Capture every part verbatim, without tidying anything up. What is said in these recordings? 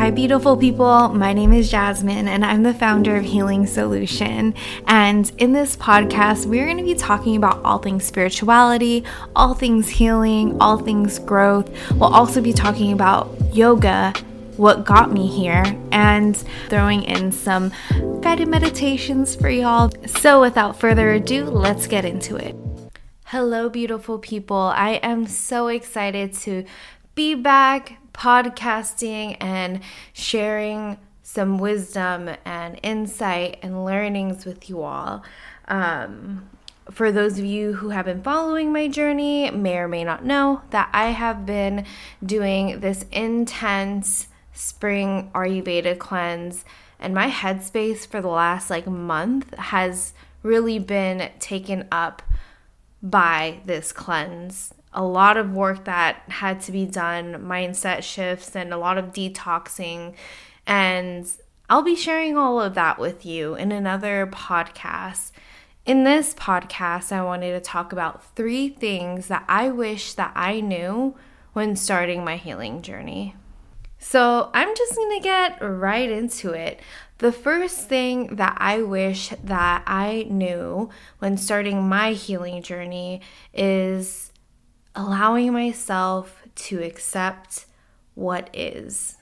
Hi, beautiful people. My name is Jasmine, and I'm the founder of Healing Solution. And in this podcast, we're going to be talking about all things spirituality, all things healing, all things growth. We'll also be talking about yoga, what got me here, and throwing in some guided meditations for y'all. So without further ado, let's get into it. Hello, beautiful people. I am so excited to be back podcasting and sharing some wisdom and insight and learnings with you all. Um, for those of you who have been following my journey, may or may not know that I have been doing this intense spring Ayurveda cleanse, and my headspace for the last like month has really been taken up by this cleanse. A lot of work that had to be done, mindset shifts, and a lot of detoxing. And I'll be sharing all of that with you in another podcast. In this podcast, I wanted to talk about three things that I wish that I knew when starting my healing journey. So I'm just going to get right into it. The first thing that I wish that I knew when starting my healing journey is allowing myself to accept what is.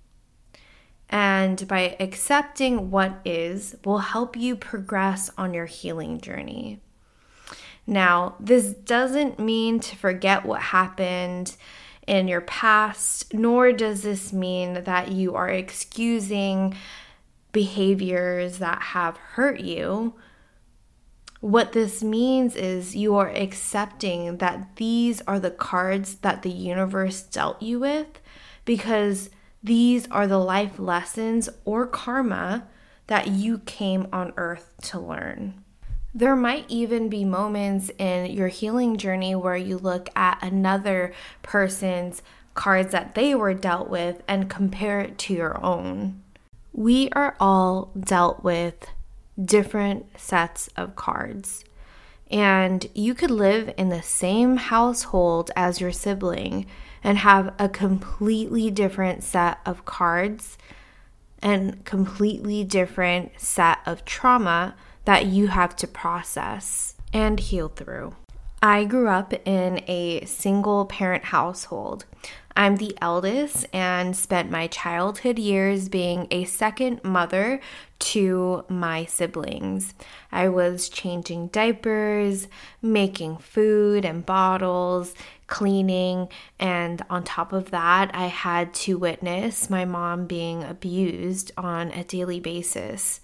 And by accepting what is will help you progress on your healing journey. Now, this doesn't mean to forget what happened in your past, nor does this mean that you are excusing behaviors that have hurt you. What this means is you are accepting that these are the cards that the universe dealt you with, because these are the life lessons or karma that you came on earth to learn. There might even be moments in your healing journey where you look at another person's cards that they were dealt with and compare it to your own. We are all dealt with different sets of cards, and you could live in the same household as your sibling and have a completely different set of cards and completely different set of trauma that you have to process and heal through. I grew up in a single parent household. I'm the eldest and spent my childhood years being a second mother to my siblings. I was changing diapers, making food and bottles, cleaning, and on top of that, I had to witness my mom being abused on a daily basis.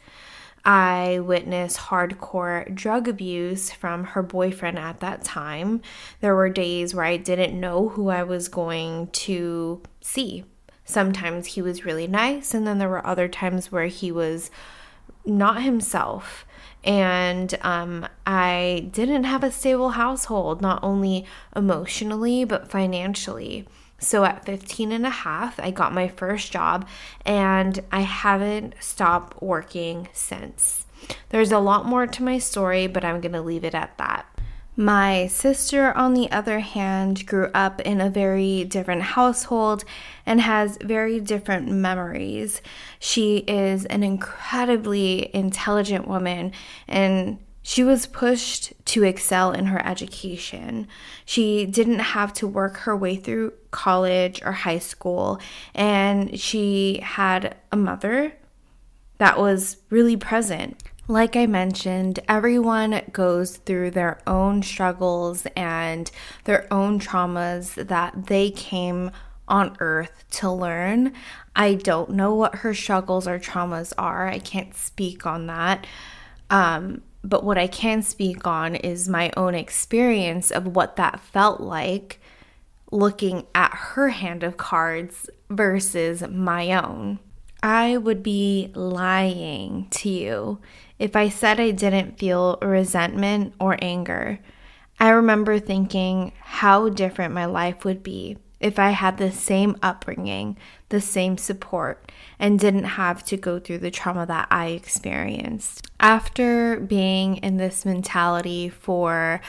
I witnessed hardcore drug abuse from her boyfriend at that time. There were days where I didn't know who I was going to see. Sometimes he was really nice, and then there were other times where he was not himself. And um, I didn't have a stable household, not only emotionally, but financially. So at fifteen and a half, I got my first job, and I haven't stopped working since. There's a lot more to my story, but I'm going to leave it at that. My sister, on the other hand, grew up in a very different household and has very different memories. She is an incredibly intelligent woman, and she was pushed to excel in her education. She didn't have to work her way through college or high school, and she had a mother that was really present. Like I mentioned, everyone goes through their own struggles and their own traumas that they came on earth to learn. I don't know what her struggles or traumas are. I can't speak on that. Um, But what I can speak on is my own experience of what that felt like looking at her hand of cards versus my own. I would be lying to you if I said I didn't feel resentment or anger. I remember thinking how different my life would be if I had the same upbringing, the same support, and didn't have to go through the trauma that I experienced. After being in this mentality for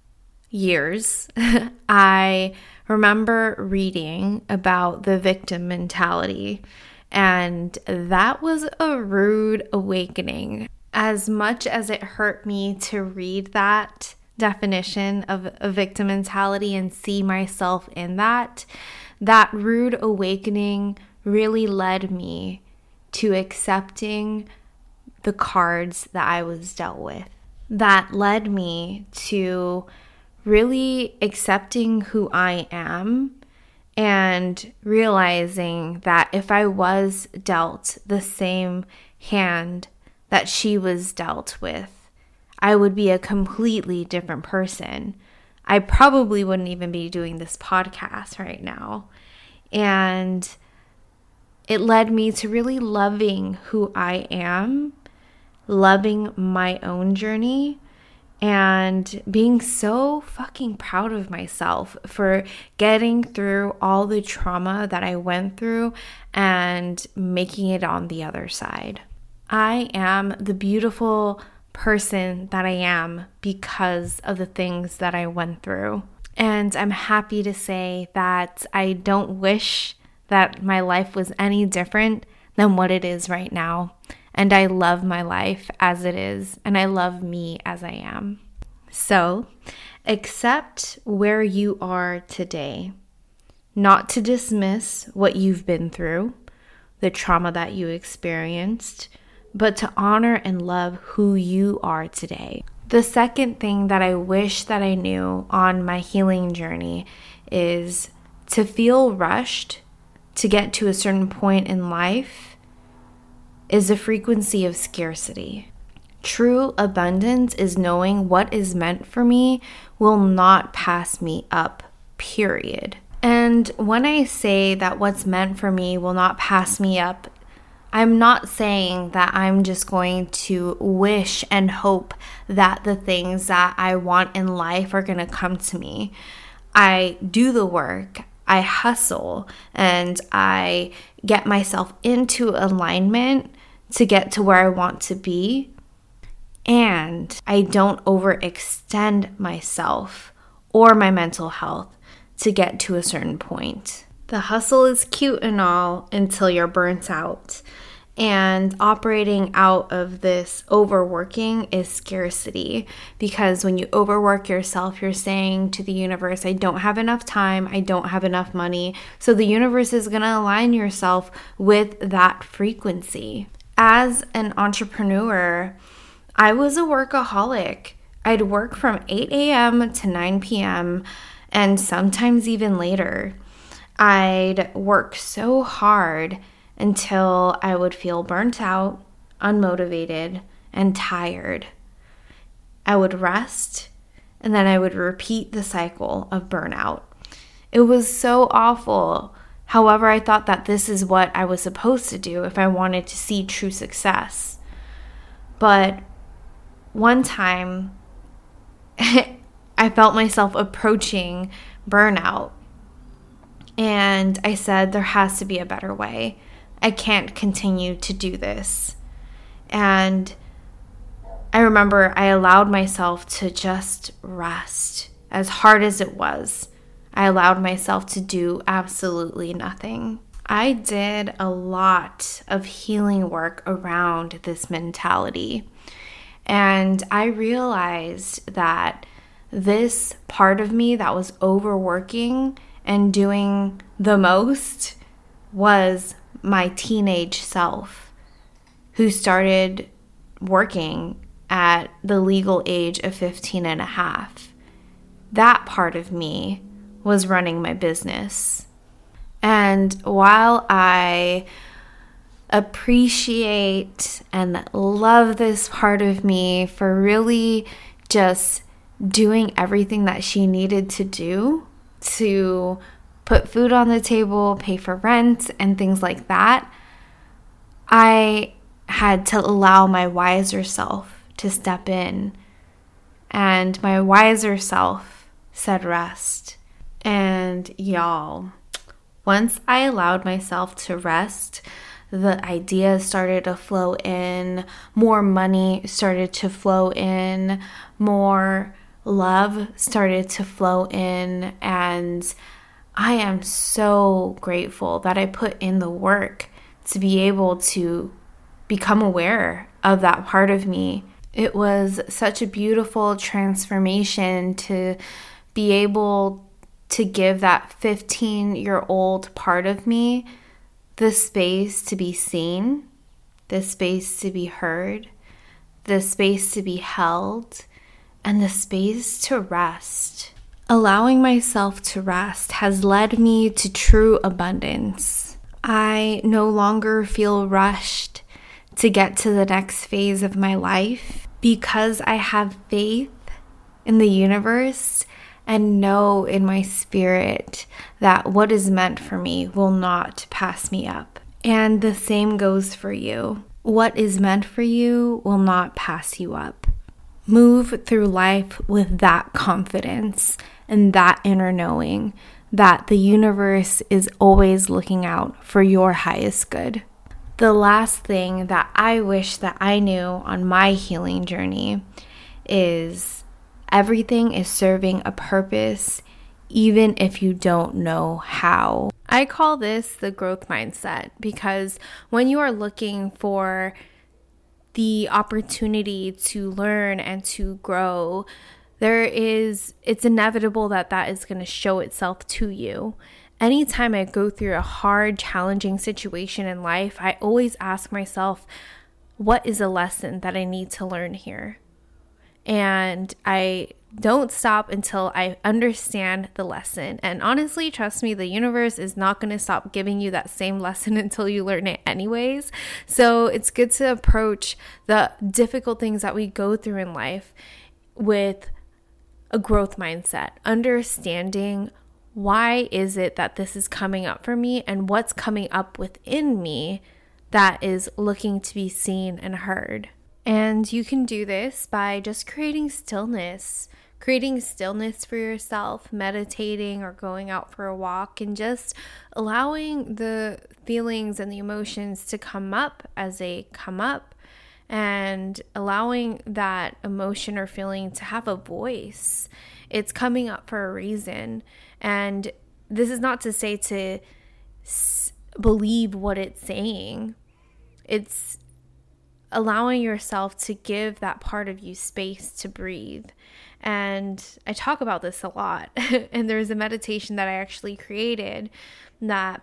years, I remember reading about the victim mentality And that was a rude awakening. As much as it hurt me to read that definition of a victim mentality and see myself in that, that rude awakening really led me to accepting the cards that I was dealt with. That led me to really accepting who I am and realizing that if I was dealt the same hand that she was dealt with, I would be a completely different person. I probably wouldn't even be doing this podcast right now. And it led me to really loving who I am, loving my own journey, and being so fucking proud of myself for getting through all the trauma that I went through and making it on the other side. I am the beautiful person that I am because of the things that I went through. And I'm happy to say that I don't wish that my life was any different than what it is right now. And I love my life as it is, and I love me as I am. So, accept where you are today. Not to dismiss what you've been through, the trauma that you experienced, but to honor and love who you are today. The second thing that I wish that I knew on my healing journey is to feel rushed to get to a certain point in life is a frequency of scarcity. True abundance is knowing what is meant for me will not pass me up, period. And when I say that what's meant for me will not pass me up, I'm not saying that I'm just going to wish and hope that the things that I want in life are going to come to me. I do the work, I hustle, and I get myself into alignment to get to where I want to be. And I don't overextend myself or my mental health to get to a certain point. The hustle is cute and all until you're burnt out. And operating out of this overworking is scarcity, because when you overwork yourself, you're saying to the universe, I don't have enough time, I don't have enough money. So the universe is going to align yourself with that frequency. As an entrepreneur, I was a workaholic. I'd work from eight a.m. to nine p.m. and sometimes even later. I'd work so hard until I would feel burnt out, unmotivated, and tired. I would rest, and then I would repeat the cycle of burnout. It was so awful. However, I thought that this is what I was supposed to do if I wanted to see true success. But one time, I felt myself approaching burnout. And I said, there has to be a better way. I can't continue to do this. And I remember I allowed myself to just rest. As hard as it was, I allowed myself to do absolutely nothing. I did a lot of healing work around this mentality. And I realized that this part of me that was overworking and doing the most was my teenage self, who started working at the legal age of fifteen and a half. That part of me was running my business. And while I appreciate and love this part of me for really just doing everything that she needed to do to put food on the table, pay for rent, and things like that, I had to allow my wiser self to step in. And my wiser self said rest. And y'all, once I allowed myself to rest, the ideas started to flow in, more money started to flow in, more love started to flow in, and I am so grateful that I put in the work to be able to become aware of that part of me. It was such a beautiful transformation to be able to give that fifteen-year-old part of me the space to be seen, the space to be heard, the space to be held, and the space to rest. Allowing myself to rest has led me to true abundance. I no longer feel rushed to get to the next phase of my life because I have faith in the universe and know in my spirit that what is meant for me will not pass me up. And the same goes for you. What is meant for you will not pass you up. Move through life with that confidence and that inner knowing that the universe is always looking out for your highest good. The last thing that I wish that I knew on my healing journey is everything is serving a purpose, even if you don't know how. I call this the growth mindset because when you are looking for the opportunity to learn and to grow, there is, it's inevitable that that is going to show itself to you. Anytime I go through a hard, challenging situation in life, I always ask myself, what is a lesson that I need to learn here? And I don't stop until I understand the lesson. And honestly, trust me, the universe is not going to stop giving you that same lesson until you learn it anyways. So it's good to approach the difficult things that we go through in life with a growth mindset, understanding why is it that this is coming up for me and what's coming up within me that is looking to be seen and heard. And you can do this by just creating stillness, creating stillness for yourself, meditating or going out for a walk, and just allowing the feelings and the emotions to come up as they come up, and allowing that emotion or feeling to have a voice. It's coming up for a reason. And this is not to say to s- believe what it's saying. It's allowing yourself to give that part of you space to breathe. And I talk about this a lot. And there's a meditation that I actually created that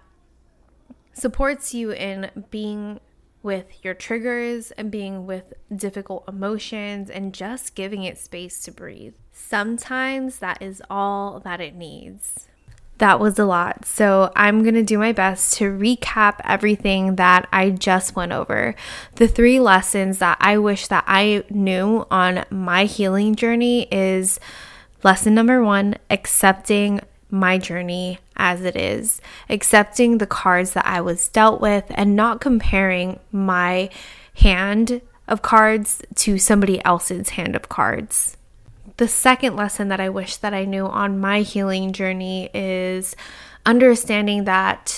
supports you in being with your triggers and being with difficult emotions and just giving it space to breathe. Sometimes that is all that it needs. That was a lot. So I'm going to do my best to recap everything that I just went over. The three lessons that I wish that I knew on my healing journey is lesson number one, accepting my journey as it is, accepting the cards that I was dealt with and not comparing my hand of cards to somebody else's hand of cards. The second lesson that I wish that I knew on my healing journey is understanding that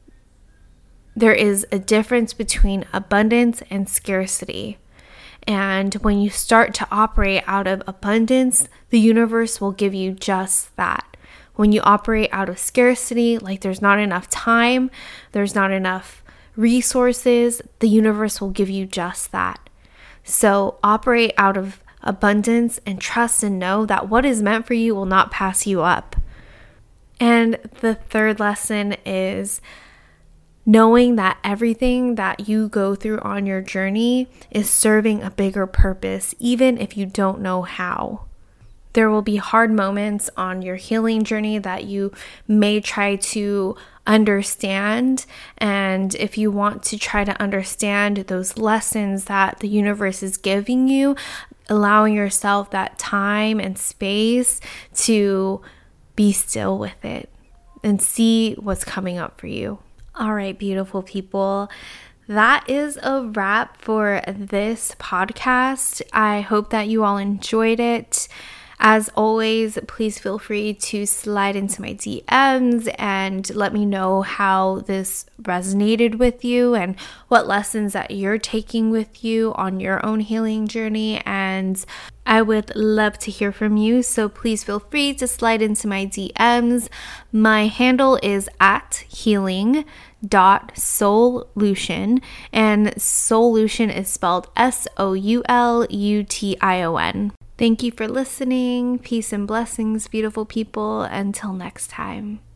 there is a difference between abundance and scarcity. And when you start to operate out of abundance, the universe will give you just that. When you operate out of scarcity, like there's not enough time, there's not enough resources, the universe will give you just that. So operate out of abundance and trust and know that what is meant for you will not pass you up. And the third lesson is knowing that everything that you go through on your journey is serving a bigger purpose, even if you don't know how. There will be hard moments on your healing journey that you may try to understand. And if you want to try to understand those lessons that the universe is giving you, allowing yourself that time and space to be still with it and see what's coming up for you. All right, beautiful people. That is a wrap for this podcast. I hope that you all enjoyed it. As always, please feel free to slide into my D Ms and let me know how this resonated with you and what lessons that you're taking with you on your own healing journey. And I would love to hear from you, so please feel free to slide into my D Ms. My handle is at healing dot soulution, and soulution is spelled S O U L U T I O N. Thank you for listening. Peace and blessings, beautiful people. Until next time.